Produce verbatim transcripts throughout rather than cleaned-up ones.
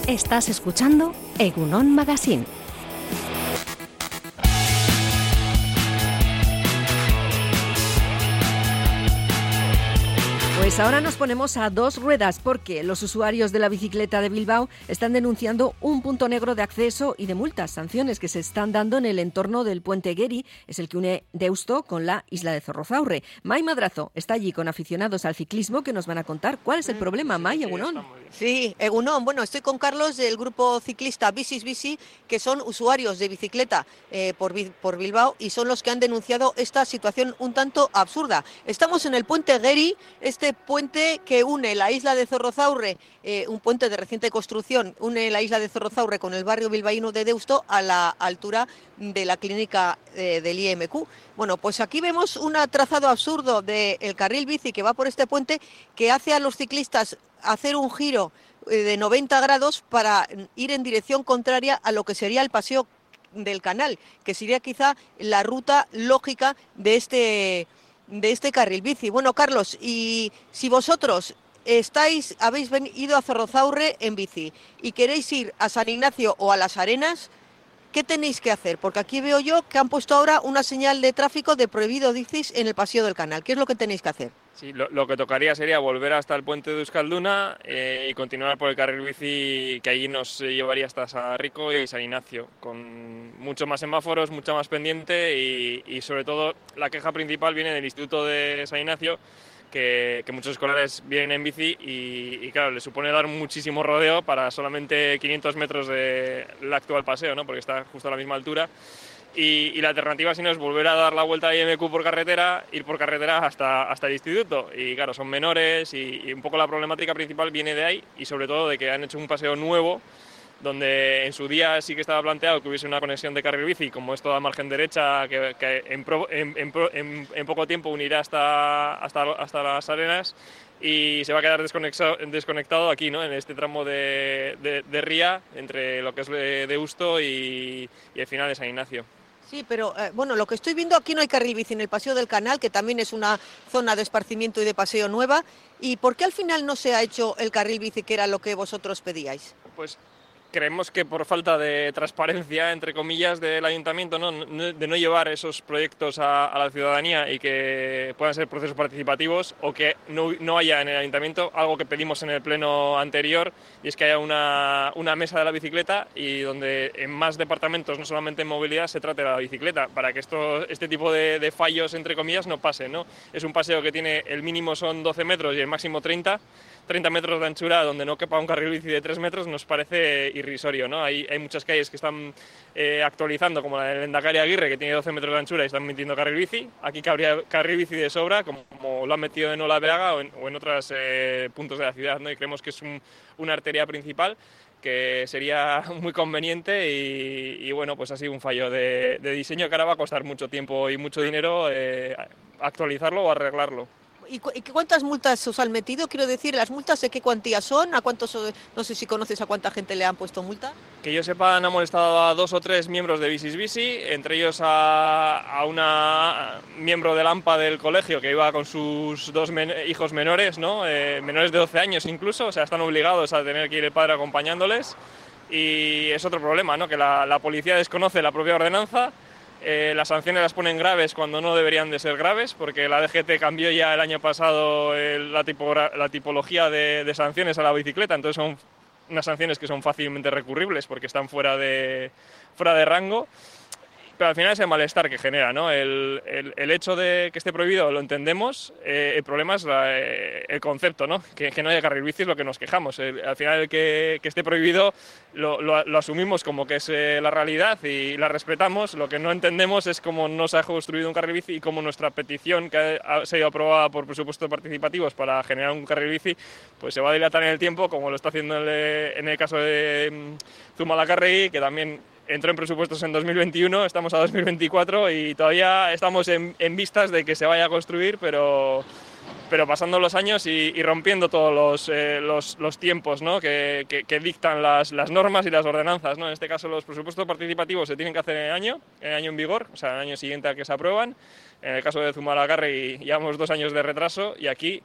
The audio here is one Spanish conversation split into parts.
Estás escuchando Egunon Magazine. Pues ahora nos ponemos a dos ruedas porque los usuarios de la bicicleta de Bilbao están denunciando un punto negro de acceso y de multas, sanciones que se están dando en el entorno del puente Geri, es el que une Deusto con la isla de Zorrozaurre. Mai Madrazo está allí con aficionados al ciclismo que nos van a contar cuál es el problema. Mai, Egunon. Sí, Egunon. Bueno, estoy con Carlos del grupo ciclista Bicis Bici, que son usuarios de bicicleta eh, por, por Bilbao y son los que han denunciado esta situación un tanto absurda. Estamos en el puente Geri, este puente que une la isla de Zorrozaurre, eh, un puente de reciente construcción, une la isla de Zorrozaurre con el barrio bilbaíno de Deusto a la altura de la clínica eh, del I M Q. Bueno, pues aquí vemos un trazado absurdo del carril bici que va por este puente que hace a los ciclistas hacer un giro eh, de noventa grados para ir en dirección contraria a lo que sería el paseo del canal, que sería quizá la ruta lógica de este de este carril bici. Bueno, Carlos, y si vosotros estáis, habéis ido a Zorrozaurre en bici y queréis ir a San Ignacio o a Las Arenas, ¿qué tenéis que hacer? Porque aquí veo yo que han puesto ahora una señal de tráfico de prohibido bicis en el paseo del canal. ¿Qué es lo que tenéis que hacer? Sí, lo, lo que tocaría sería volver hasta el puente de Euskalduna eh, y continuar por el carril bici que allí nos llevaría hasta San Rico y San Ignacio, con mucho más semáforos, mucha más pendiente y, y sobre todo la queja principal viene del Instituto de San Ignacio, que, que muchos escolares vienen en bici y, y claro, les supone dar muchísimo rodeo para solamente quinientos metros del actual paseo, ¿no? Porque está justo a la misma altura. Y, y la alternativa si no es volver a dar la vuelta a I M Q por carretera, ir por carretera hasta, hasta el instituto. Y claro, son menores y, y un poco la problemática principal viene de ahí y sobre todo de que han hecho un paseo nuevo donde en su día sí que estaba planteado que hubiese una conexión de carril bici, como es toda margen derecha, que, que en, pro, en, en, en, en poco tiempo unirá hasta, hasta, hasta Las Arenas y se va a quedar desconectado, desconectado aquí, ¿no? En este tramo de, de, de Ría, entre lo que es de Deusto y, y el final de San Ignacio. Sí, pero eh, bueno, lo que estoy viendo aquí no hay carril bici en el Paseo del Canal, que también es una zona de esparcimiento y de paseo nueva. ¿Y por qué al final no se ha hecho el carril bici, que era lo que vosotros pedíais? Pues creemos que por falta de transparencia, entre comillas, del ayuntamiento, ¿no? de no llevar esos proyectos a, a la ciudadanía y que puedan ser procesos participativos, o que no, no haya en el ayuntamiento algo que pedimos en el pleno anterior, y es que haya una, una mesa de la bicicleta y donde en más departamentos, no solamente en movilidad, se trate la bicicleta, para que esto, este tipo de, de fallos, entre comillas, no pase, ¿no? Es un paseo que tiene, el mínimo son doce metros y el máximo treinta, treinta metros de anchura donde no quepa un carril bici de tres metros nos parece irrisorio, ¿no? Hay, hay muchas calles que están eh, actualizando, como la de Lehendakari Aguirre, que tiene doce metros de anchura y están metiendo carril bici. Aquí cabría carril bici de sobra, como, como lo han metido en Olabeaga o en, o en otros eh, puntos de la ciudad, ¿no? Y creemos que es un, una arteria principal que sería muy conveniente y, y bueno, pues ha sido un fallo de, de diseño que ahora va a costar mucho tiempo y mucho dinero eh, actualizarlo o arreglarlo. ¿Y, cu- ¿Y cuántas multas os han metido? Quiero decir, ¿las multas de qué cuantía son? ¿A cuántos, no sé si conoces a cuánta gente le han puesto multa? Que yo sepa, han molestado a dos o tres miembros de Bicis Bici, entre ellos a, a una miembro del AMPA del colegio que iba con sus dos men- hijos menores, ¿no? Eh, menores de doce años incluso, o sea, están obligados a tener que ir el padre acompañándoles. Y es otro problema, ¿no? Que la, la policía desconoce la propia ordenanza. Eh, las sanciones las ponen graves cuando no deberían de ser graves, porque la D G T cambió ya el año pasado el, la, tipo, la tipología de, de sanciones a la bicicleta, entonces son unas sanciones que son fácilmente recurribles porque están fuera de, fuera de rango. Pero al final es el malestar que genera, ¿no? El, el, el hecho de que esté prohibido lo entendemos, eh, el problema es la, eh, el concepto, ¿no? Que, que no haya carril bici es lo que nos quejamos. El, al final el que, que esté prohibido lo, lo, lo asumimos como que es eh, la realidad y la respetamos. Lo que no entendemos es cómo no se ha construido un carril bici y cómo nuestra petición, que ha, se ha ido aprobada por presupuestos participativos para generar un carril bici, pues se va a dilatar en el tiempo, como lo está haciendo en el, en el caso de um, Zumalacárregui, que también entró en presupuestos en dos mil veintiuno, estamos a dos mil veinticuatro y todavía estamos en, en vistas de que se vaya a construir, pero, pero pasando los años y, y rompiendo todos los, eh, los, los tiempos, ¿no? que, que, que dictan las, las normas y las ordenanzas, ¿no? En este caso los presupuestos participativos se tienen que hacer en el año, en el año en vigor, o sea, en el año siguiente al que se aprueban. En el caso de Zumalacárregui llevamos dos años de retraso y aquí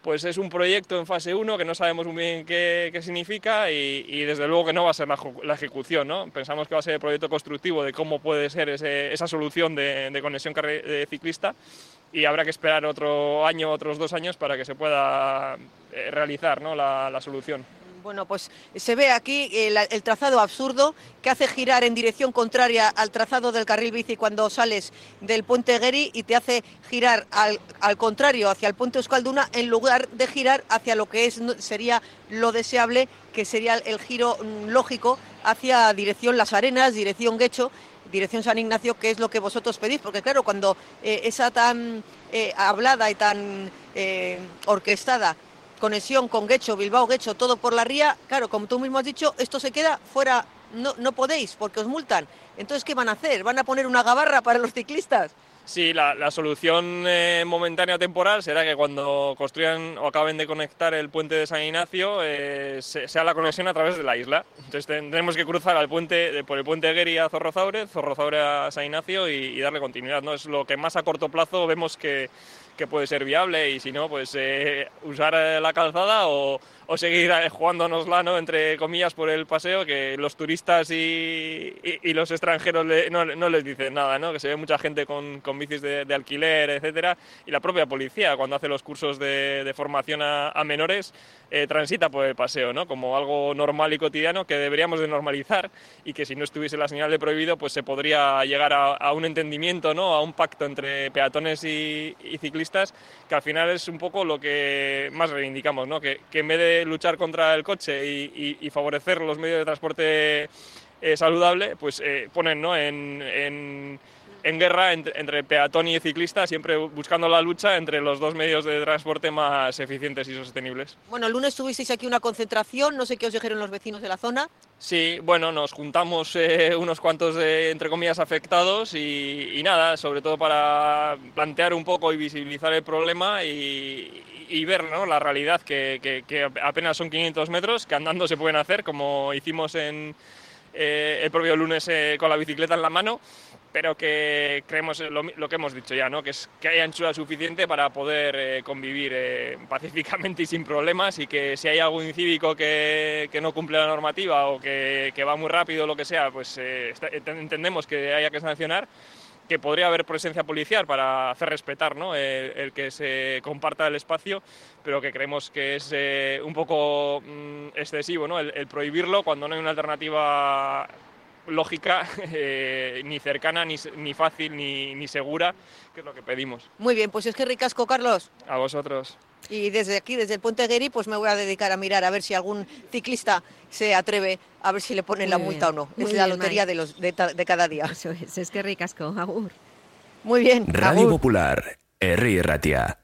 pues es un proyecto en fase uno que no sabemos muy bien qué, qué significa y, y desde luego que no va a ser la, la ejecución, ¿no? Pensamos que va a ser el proyecto constructivo de cómo puede ser ese, esa solución de, de conexión de ciclista y habrá que esperar otro año, otros dos años para que se pueda eh, realizar, ¿no? la, la solución. Bueno, pues se ve aquí el, el trazado absurdo que hace girar en dirección contraria al trazado del carril bici cuando sales del puente Gueri y te hace girar al, al contrario hacia el puente Euskalduna en lugar de girar hacia lo que es sería lo deseable, que sería el giro lógico hacia dirección Las Arenas, dirección Guecho, dirección San Ignacio, que es lo que vosotros pedís, porque claro, cuando eh, esa tan eh, hablada y tan eh, orquestada conexión con Guecho, Bilbao, Guecho, todo por la ría, claro, como tú mismo has dicho, esto se queda fuera, no, no podéis, porque os multan. Entonces, ¿qué van a hacer? ¿Van a poner una gabarra para los ciclistas? Sí, la, la solución eh, momentánea o temporal será que cuando construyan o acaben de conectar el puente de San Ignacio eh, se, sea la conexión a través de la isla. Entonces tendremos que cruzar al puente, de, por el puente de Gueri a Zorrozaure, Zorrozaure a San Ignacio y, y darle continuidad, ¿no? Es lo que más a corto plazo vemos que, que puede ser viable y si no, pues eh, usar la calzada o, o seguir jugándonosla, ¿no? Entre comillas por el paseo, que los turistas y, y, y los extranjeros le, no, no les dicen nada, ¿no? Que se ve mucha gente con, con bicis de, de alquiler, etcétera, y la propia policía cuando hace los cursos de, de formación a, a menores eh, transita por el paseo, ¿no? Como algo normal y cotidiano que deberíamos de normalizar y que si no estuviese la señal de prohibido pues se podría llegar a, a un entendimiento, ¿no? A un pacto entre peatones y, y ciclistas, que al final es un poco lo que más reivindicamos, ¿no? Que, que en vez de luchar contra el coche y, y, y favorecer los medios de transporte eh, saludable, pues eh, ponen, ¿no? en, en, en guerra entre, entre peatón y ciclista, siempre buscando la lucha entre los dos medios de transporte más eficientes y sostenibles. Bueno, el lunes tuvisteis aquí una concentración, no sé qué os dijeron los vecinos de la zona. Sí, bueno, nos juntamos eh, unos cuantos, de, entre comillas, afectados y, y nada, sobre todo para plantear un poco y visibilizar el problema y, y ver, ¿no? La realidad, que, que, que apenas son quinientos metros, que andando se pueden hacer, como hicimos en, eh, el propio lunes eh, con la bicicleta en la mano, pero que creemos lo, lo que hemos dicho ya, ¿no? Que es que hay anchura suficiente para poder eh, convivir eh, pacíficamente y sin problemas, y que si hay algún incívico que, que no cumple la normativa o que, que va muy rápido o lo que sea, pues eh, está, entendemos que haya que sancionar, que podría haber presencia policial para hacer respetar, ¿no? el, el que se comparta el espacio, pero que creemos que es eh, un poco mm, excesivo, ¿no? El, el prohibirlo cuando no hay una alternativa lógica, eh, ni cercana, ni, ni fácil, ni, ni segura, que es lo que pedimos. Muy bien, pues es que ricasco, Carlos. A vosotros. Y desde aquí, desde el puente Gueri, pues me voy a dedicar a mirar a ver si algún ciclista se atreve a ver si le ponen la multa o no. Es la lotería de, los, de, de cada día. Eso es, es que ricasco, agur. Muy bien, Radio agur. Popular, Herri Ratia.